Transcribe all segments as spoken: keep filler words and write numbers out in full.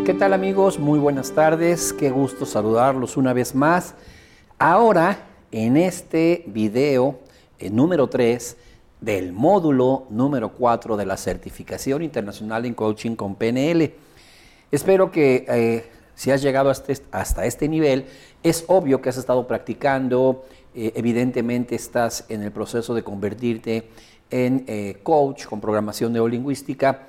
¿Qué tal, amigos? Muy buenas tardes, qué gusto saludarlos una vez más. Ahora, en este video eh, número tres del módulo número cuatro de la Certificación Internacional en Coaching con P N L. Espero que eh, si has llegado hasta este, hasta este nivel, es obvio que has estado practicando, eh, evidentemente estás en el proceso de convertirte en eh, coach con programación neurolingüística.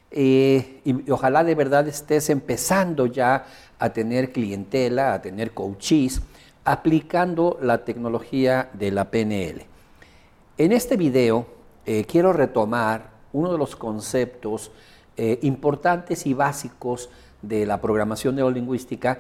Eh, y, y ojalá de verdad estés empezando ya a tener clientela, a tener coaches, aplicando la tecnología de la P N L. En este video eh, quiero retomar uno de los conceptos eh, importantes y básicos de la programación neurolingüística,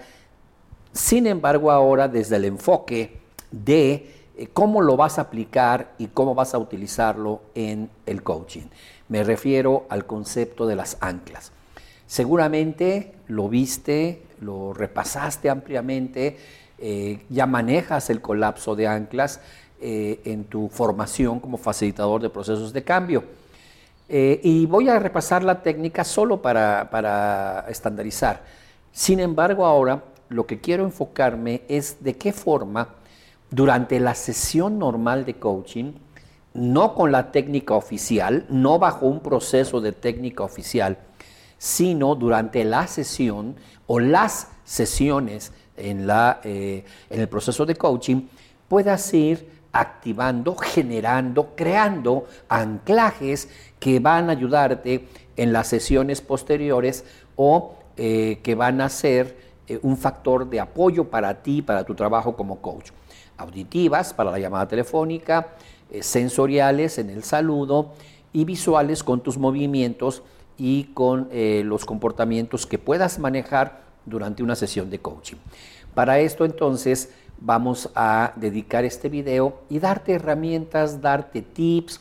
sin embargo ahora desde el enfoque de eh, cómo lo vas a aplicar y cómo vas a utilizarlo en el coaching. Me refiero al concepto de las anclas. Seguramente lo viste, lo repasaste ampliamente, eh, ya manejas el colapso de anclas eh, en tu formación como facilitador de procesos de cambio. Eh, y voy a repasar la técnica solo para, para estandarizar. Sin embargo, ahora lo que quiero enfocarme es de qué forma durante la sesión normal de coaching, no con la técnica oficial, no bajo un proceso de técnica oficial, sino durante la sesión o las sesiones en, la, eh, en el proceso de coaching, puedas ir activando, generando, creando anclajes que van a ayudarte en las sesiones posteriores o eh, que van a ser eh, un factor de apoyo para ti, para tu trabajo como coach. Auditivas para la llamada telefónica, eh, sensoriales en el saludo y visuales con tus movimientos y con eh, los comportamientos que puedas manejar durante una sesión de coaching. Para esto entonces vamos a dedicar este video y darte herramientas, darte tips,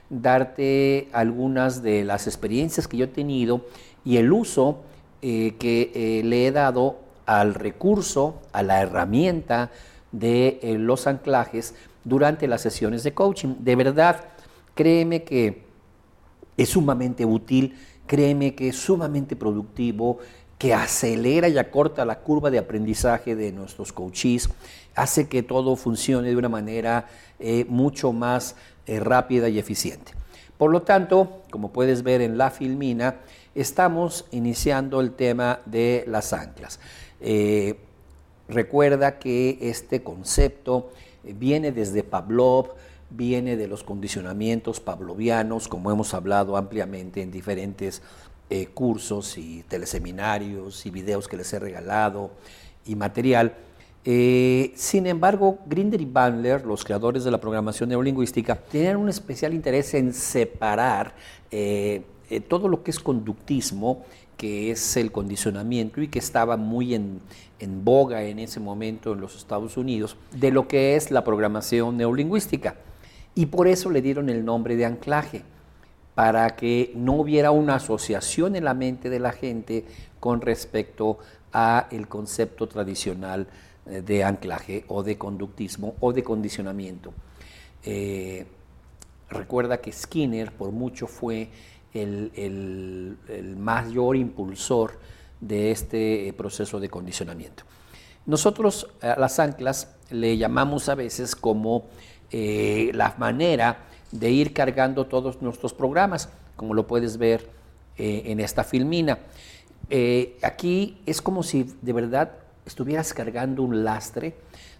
darte algunas de las experiencias que yo he tenido y el uso eh, que eh, le he dado al recurso, a la herramienta de eh, los anclajes durante las sesiones de coaching. De verdad, créeme que es sumamente útil, créeme que es sumamente productivo, que acelera y acorta la curva de aprendizaje de nuestros coaches, hace que todo funcione de una manera eh, mucho más eh, rápida y eficiente. Por lo tanto, como puedes ver en la filmina, estamos iniciando el tema de las anclas. Eh, recuerda que este concepto eh, viene desde Pavlov, viene de los condicionamientos pavlovianos, como hemos hablado ampliamente en diferentes Eh, cursos y teleseminarios y videos que les he regalado y material. Eh, sin embargo, Grinder y Bandler, los creadores de la programación neurolingüística, tenían un especial interés en separar eh, eh, todo lo que es conductismo, que es el condicionamiento y que estaba muy en, en boga en ese momento en los Estados Unidos, de lo que es la programación neurolingüística. Y por eso le dieron el nombre de anclaje, para que no hubiera una asociación en la mente de la gente con respecto a el concepto tradicional de anclaje o de conductismo o de condicionamiento. Eh, recuerda que Skinner por mucho fue el, el, el mayor impulsor de este proceso de condicionamiento. Nosotros a las anclas le llamamos a veces como eh, la manera de ir cargando todos nuestros programas, como lo puedes ver eh, en esta filmina. Eh, aquí es como si de verdad estuvieras cargando un lastre.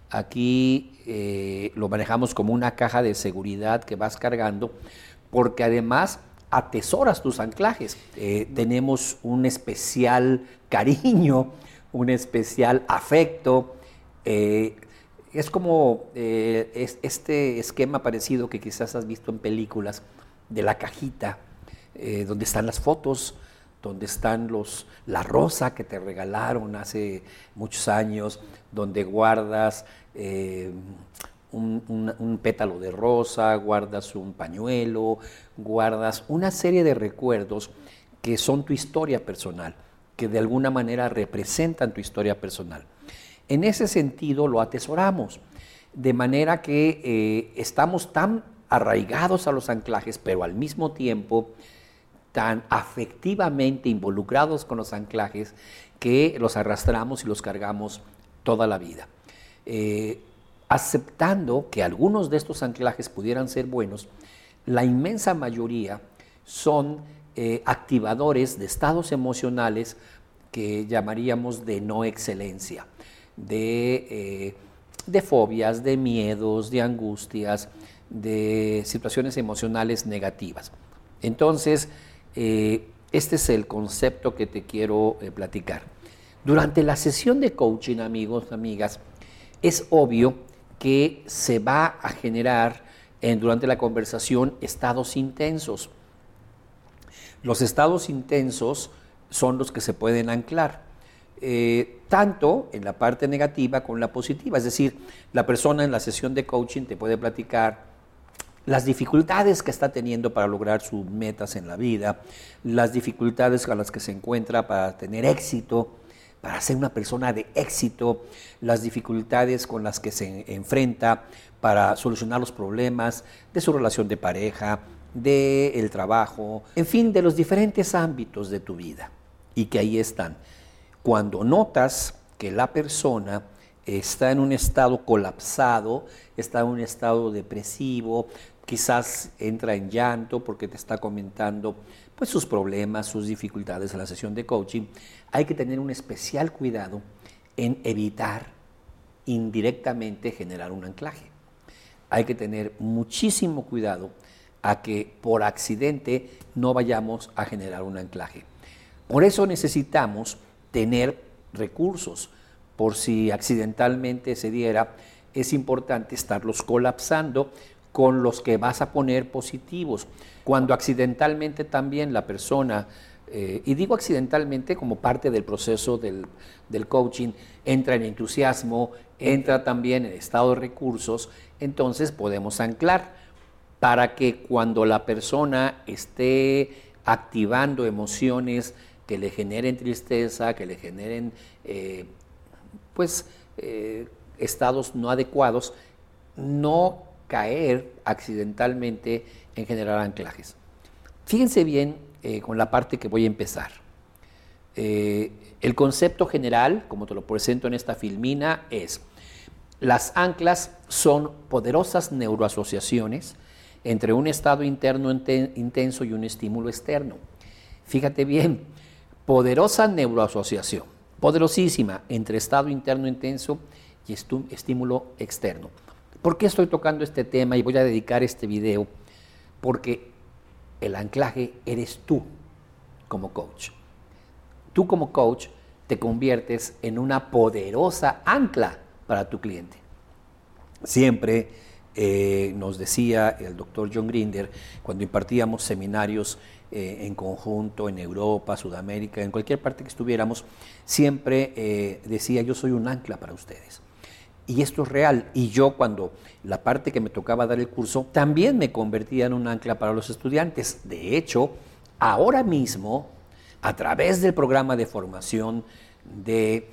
Aquí eh, lo manejamos como una caja de seguridad que vas cargando, porque además atesoras tus anclajes. Eh, tenemos un especial cariño, un especial afecto. Eh, Es como eh, es, este esquema parecido que quizás has visto en películas de la cajita, eh, donde están las fotos, donde están los, la rosa que te regalaron hace muchos años, donde guardas eh, un, un, un pétalo de rosa, guardas un pañuelo, guardas una serie de recuerdos que son tu historia personal, que de alguna manera representan tu historia personal. En ese sentido lo atesoramos, de manera que eh, estamos tan arraigados a los anclajes, pero al mismo tiempo tan afectivamente involucrados con los anclajes, que los arrastramos y los cargamos toda la vida. Eh, aceptando que algunos de estos anclajes pudieran ser buenos, la inmensa mayoría son eh, activadores de estados emocionales que llamaríamos de no excelencia, de, eh, de fobias, de miedos, de angustias, de situaciones emocionales negativas. Entonces, eh, este es el concepto que te quiero eh, platicar. Durante la sesión de coaching, amigos, amigas, es obvio que se va a generar en, durante la conversación estados intensos. Los estados intensos son los que se pueden anclar, eh, tanto en la parte negativa como en la positiva. Es decir, la persona en la sesión de coaching te puede platicar las dificultades que está teniendo para lograr sus metas en la vida, las dificultades con las que se encuentra para tener éxito, para ser una persona de éxito, las dificultades con las que se enfrenta para solucionar los problemas de su relación de pareja, del trabajo, en fin, de los diferentes ámbitos de tu vida, y que ahí están. Cuando notas que la persona está en un estado colapsado, está en un estado depresivo, quizás entra en llanto porque te está comentando pues, sus problemas, sus dificultades en la sesión de coaching, hay que tener un especial cuidado en evitar indirectamente generar un anclaje. Hay que tener muchísimo cuidado a que por accidente no vayamos a generar un anclaje. Por eso necesitamos tener recursos. Por si accidentalmente se diera, es importante estarlos colapsando con los que vas a poner positivos. Cuando accidentalmente también la persona, eh, y digo accidentalmente como parte del proceso del, del coaching, entra en entusiasmo, entra también en estado de recursos, entonces podemos anclar para que cuando la persona esté activando emociones que le generen tristeza, que le generen eh, pues eh, estados no adecuados, no caer accidentalmente en generar anclajes. Fíjense bien eh, con la parte que voy a empezar. Eh, el concepto general, como te lo presento en esta filmina, es: las anclas son poderosas neuroasociaciones entre un estado interno intenso y un estímulo externo. Fíjate bien, poderosa neuroasociación, poderosísima entre estado interno intenso y estímulo externo. ¿Por qué estoy tocando este tema y voy a dedicar este video? Porque el anclaje eres tú como coach. Tú como coach te conviertes en una poderosa ancla para tu cliente. Siempre eh, nos decía el doctor John Grinder, cuando impartíamos seminarios eh, en conjunto en Europa, Sudamérica, en cualquier parte que estuviéramos, siempre eh, decía: yo soy un ancla para ustedes. Y esto es real. Y yo, cuando la parte que me tocaba dar el curso, también me convertía en un ancla para los estudiantes. De hecho, ahora mismo, a través del programa de formación de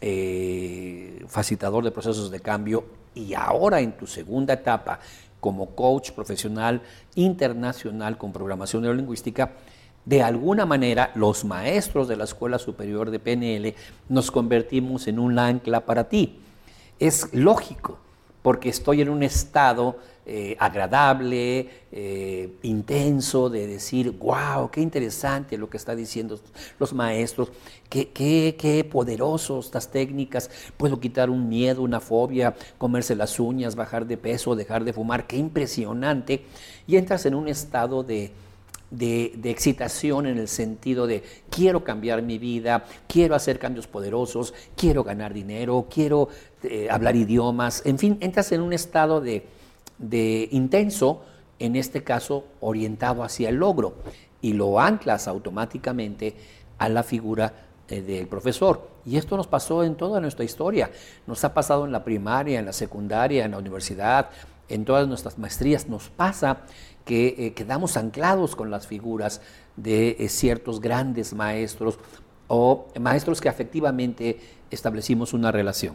eh, facilitador de procesos de cambio, y ahora en tu segunda etapa como coach profesional internacional con programación neurolingüística, de alguna manera los maestros de la Escuela Superior de P N L nos convertimos en un ancla para ti. Es lógico, porque estoy en un estado eh, agradable, eh, intenso, de decir: wow, qué interesante lo que están diciendo los maestros, qué, qué, qué poderosos estas técnicas, puedo quitar un miedo, una fobia, comerse las uñas, bajar de peso, dejar de fumar, qué impresionante. Y entras en un estado de... De, de excitación, en el sentido de: quiero cambiar mi vida, quiero hacer cambios poderosos, quiero ganar dinero, quiero eh, hablar idiomas, en fin, entras en un estado de, de intenso, en este caso orientado hacia el logro, y lo anclas automáticamente a la figura eh, del profesor. Y esto nos pasó en toda nuestra historia, nos ha pasado en la primaria, en la secundaria, en la universidad, en todas nuestras maestrías. Nos pasa que eh, quedamos anclados con las figuras de eh, ciertos grandes maestros o maestros que afectivamente establecimos una relación.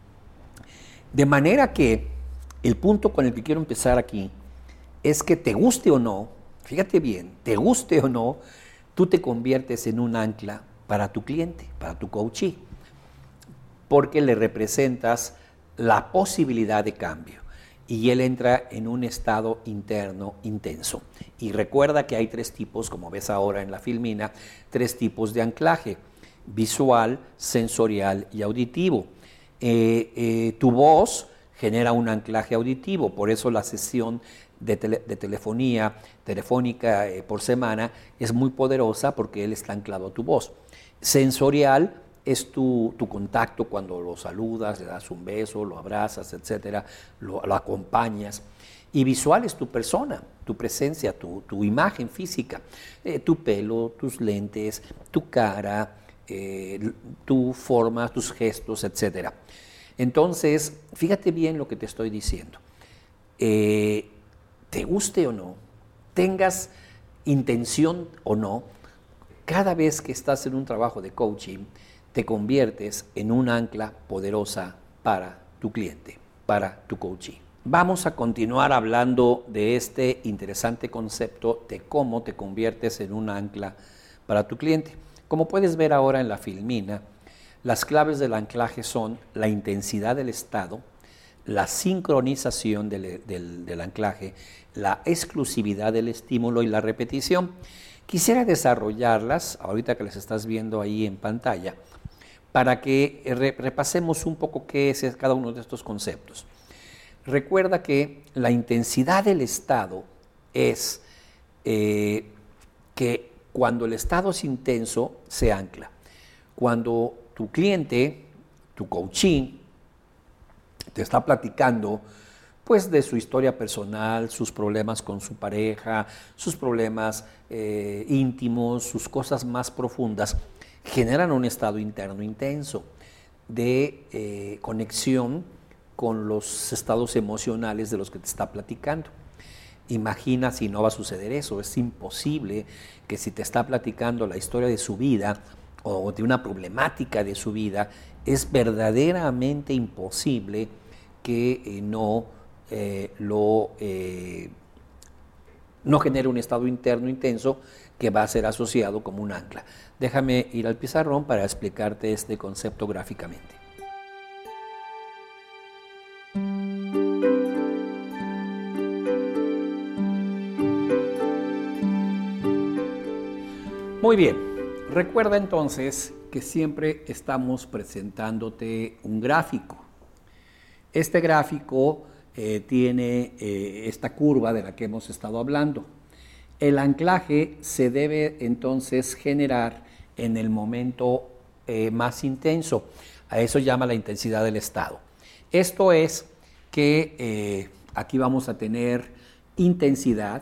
De manera que el punto con el que quiero empezar aquí es que, te guste o no, fíjate bien, te guste o no, tú te conviertes en un ancla para tu cliente, para tu coachee, porque le representas la posibilidad de cambio y él entra en un estado interno intenso. Y recuerda que hay tres tipos, como ves ahora en la filmina, tres tipos de anclaje: visual, sensorial y auditivo. Eh, eh, tu voz genera un anclaje auditivo, por eso la sesión de, tele, de telefonía telefónica eh, por semana es muy poderosa, porque él está anclado a tu voz. Sensorial es tu, tu contacto cuando lo saludas, le das un beso, lo abrazas, etcétera, lo, lo acompañas. Y visual es tu persona, tu presencia, tu, tu imagen física, eh, tu pelo, tus lentes, tu cara, eh, tu forma, tus gestos, etcétera. Entonces, fíjate bien lo que te estoy diciendo. Eh, te guste o no, tengas intención o no, cada vez que estás en un trabajo de coaching, te conviertes en un ancla poderosa para tu cliente, para tu coachee. Vamos a continuar hablando de este interesante concepto de cómo te conviertes en un ancla para tu cliente. Como puedes ver ahora en la filmina, las claves del anclaje son la intensidad del estado, la sincronización del, del, del anclaje, la exclusividad del estímulo y la repetición. Quisiera desarrollarlas, ahorita que las estás viendo ahí en pantalla, para que re, repasemos un poco qué es cada uno de estos conceptos. Recuerda que la intensidad del estado es eh, que cuando el estado es intenso, se ancla. Cuando tu cliente, tu coachee, te está platicando pues de su historia personal, sus problemas con su pareja, sus problemas eh, íntimos, sus cosas más profundas, generan un estado interno intenso de eh, conexión con los estados emocionales de los que te está platicando. Imagina si no va a suceder eso. Es imposible que si te está platicando la historia de su vida o de una problemática de su vida, es verdaderamente imposible que eh, no eh, lo eh, no genere un estado interno intenso que va a ser asociado como un ancla. Déjame ir al pizarrón para explicarte este concepto gráficamente. Muy bien, recuerda entonces que siempre estamos presentándote un gráfico. Este gráfico eh, tiene eh, esta curva de la que hemos estado hablando. El anclaje se debe entonces generar en el momento eh, más intenso. A eso llama la intensidad del estado. Esto es que eh, aquí vamos a tener intensidad,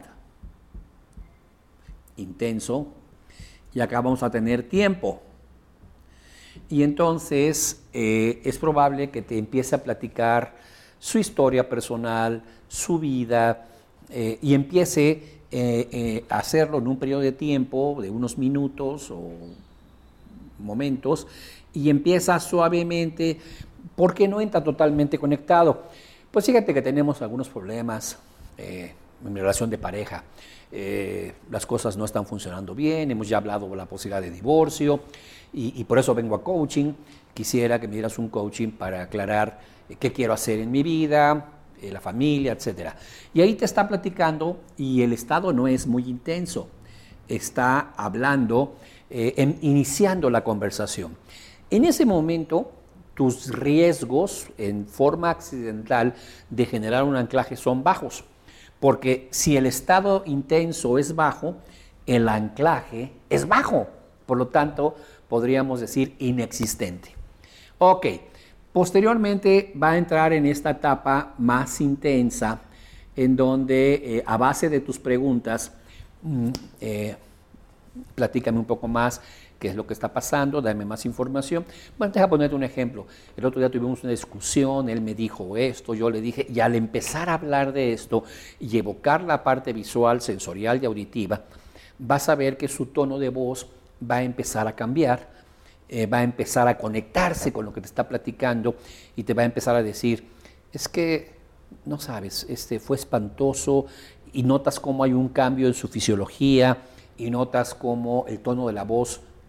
intenso, y acá vamos a tener tiempo. Y entonces eh, es probable que te empiece a platicar su historia personal, su vida, eh, y empiece eh, eh, a hacerlo en un periodo de tiempo de unos minutos o momentos, y empieza suavemente, porque no entra totalmente conectado. Pues fíjate que tenemos algunos problemas eh, en mi relación de pareja. Eh, las cosas no están funcionando bien, hemos ya hablado de la posibilidad de divorcio y, y por eso vengo a coaching. Quisiera que me dieras un coaching para aclarar eh, qué quiero hacer en mi vida, eh, la familia, etcétera. Y ahí te está platicando y el estado no es muy intenso, está hablando, eh, en, iniciando la conversación. En ese momento, tus riesgos en forma accidental de generar un anclaje son bajos. Porque si el estado intenso es bajo, el anclaje es bajo. Por lo tanto, podríamos decir inexistente. Ok, posteriormente va a entrar en esta etapa más intensa, en donde eh, a base de tus preguntas, mm, eh, platícame un poco más qué es lo que está pasando, dame más información. Bueno, deja ponerte un ejemplo. El otro día tuvimos una discusión, él me dijo esto, yo le dije, y al empezar a hablar de esto y evocar la parte visual, sensorial y auditiva, vas a ver que su tono de voz va a empezar a cambiar, eh, va a empezar a conectarse con lo que te está platicando y te va a empezar a decir, es que, no sabes, este fue espantoso, y notas cómo hay un cambio en su fisiología y notas cómo el tono de la voz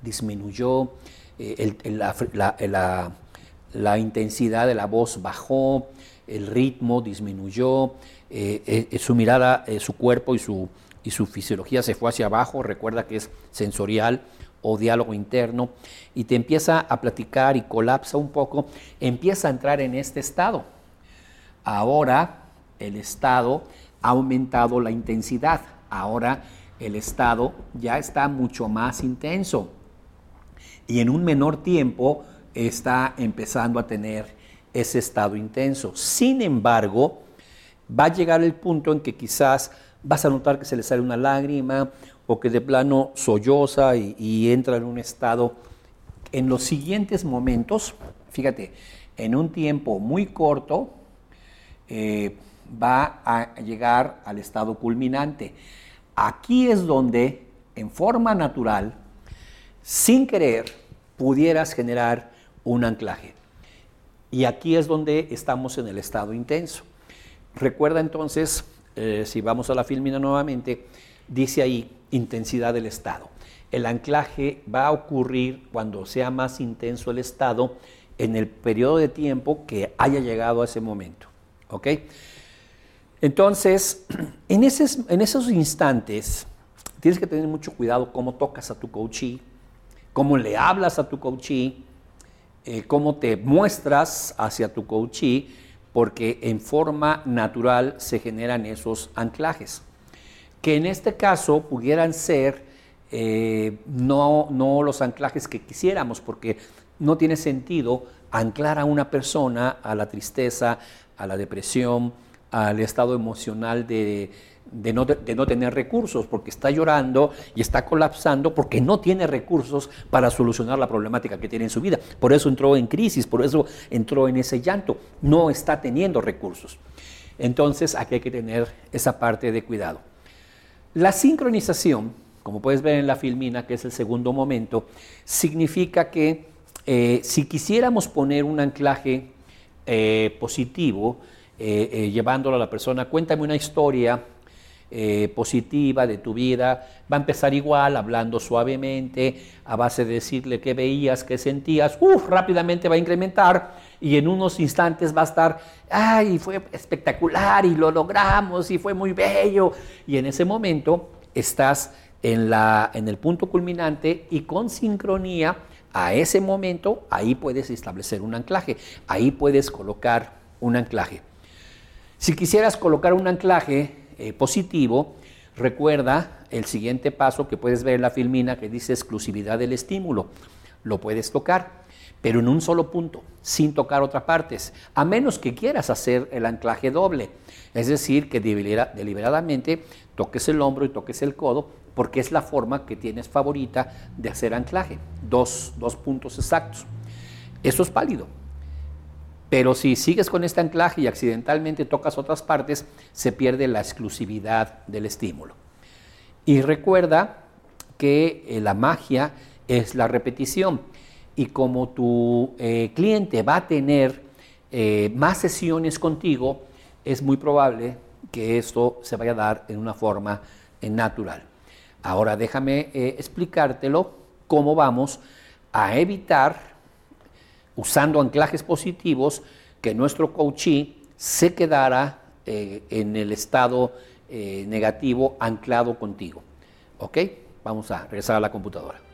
disminuyó, eh, el, el, la, la, la, la intensidad de la voz bajó, el ritmo disminuyó, eh, eh, su mirada, eh, su cuerpo y su, y su fisiología se fue hacia abajo. Recuerda que es sensorial o diálogo interno, y te empieza a platicar y colapsa un poco, empieza a entrar en este estado. Ahora el estado ha aumentado la intensidad, ahora el estado ya está mucho más intenso y en un menor tiempo está empezando a tener ese estado intenso. Sin embargo, va a llegar el punto en que quizás vas a notar que se le sale una lágrima o que de plano solloza y, y entra en un estado. En los siguientes momentos, fíjate, en un tiempo muy corto, eh, va a llegar al estado culminante. Aquí es donde, en forma natural, sin querer, pudieras generar un anclaje. Y aquí es donde estamos en el estado intenso. Recuerda entonces, eh, si vamos a la filmina nuevamente, dice ahí intensidad del estado. El anclaje va a ocurrir cuando sea más intenso el estado en el periodo de tiempo que haya llegado a ese momento. ¿Ok? Entonces, en, esos, en esos instantes, tienes que tener mucho cuidado cómo tocas a tu coachee, cómo le hablas a tu coachee, eh, cómo te muestras hacia tu coachee, porque en forma natural se generan esos anclajes, que en este caso pudieran ser eh, no, no los anclajes que quisiéramos, porque no tiene sentido anclar a una persona a la tristeza, a la depresión, al estado emocional de, de, no, de no tener recursos, porque está llorando y está colapsando porque no tiene recursos para solucionar la problemática que tiene en su vida. Por eso entró en crisis, por eso entró en ese llanto. No está teniendo recursos. Entonces aquí hay que tener esa parte de cuidado. La sincronización, como puedes ver en la filmina, que es el segundo momento, significa que eh, si quisiéramos poner un anclaje eh, positivo, eh, eh, llevándolo a la persona, cuéntame una historia eh, positiva de tu vida, va a empezar igual, hablando suavemente, a base de decirle qué veías, qué sentías, uf, rápidamente va a incrementar y en unos instantes va a estar, ay, fue espectacular y lo logramos y fue muy bello, y en ese momento estás en, la, en el punto culminante y con sincronía a ese momento, ahí puedes establecer un anclaje, ahí puedes colocar un anclaje. Si quisieras colocar un anclaje eh, positivo, recuerda el siguiente paso que puedes ver en la filmina que dice exclusividad del estímulo. Lo puedes tocar, pero en un solo punto, sin tocar otras partes, a menos que quieras hacer el anclaje doble, es decir, que deliberadamente toques el hombro y toques el codo, porque es la forma que tienes favorita de hacer anclaje, dos, dos puntos exactos. Eso es válido. Pero si sigues con este anclaje y accidentalmente tocas otras partes, se pierde la exclusividad del estímulo. Y recuerda que eh, la magia es la repetición. Y como tu eh, cliente va a tener eh, más sesiones contigo, es muy probable que esto se vaya a dar en una forma eh, natural. Ahora déjame eh, explicártelo cómo vamos a evitar, usando anclajes positivos, que nuestro coachee se quedara eh, en el estado eh, negativo anclado contigo. ¿Ok? Vamos a regresar a la computadora.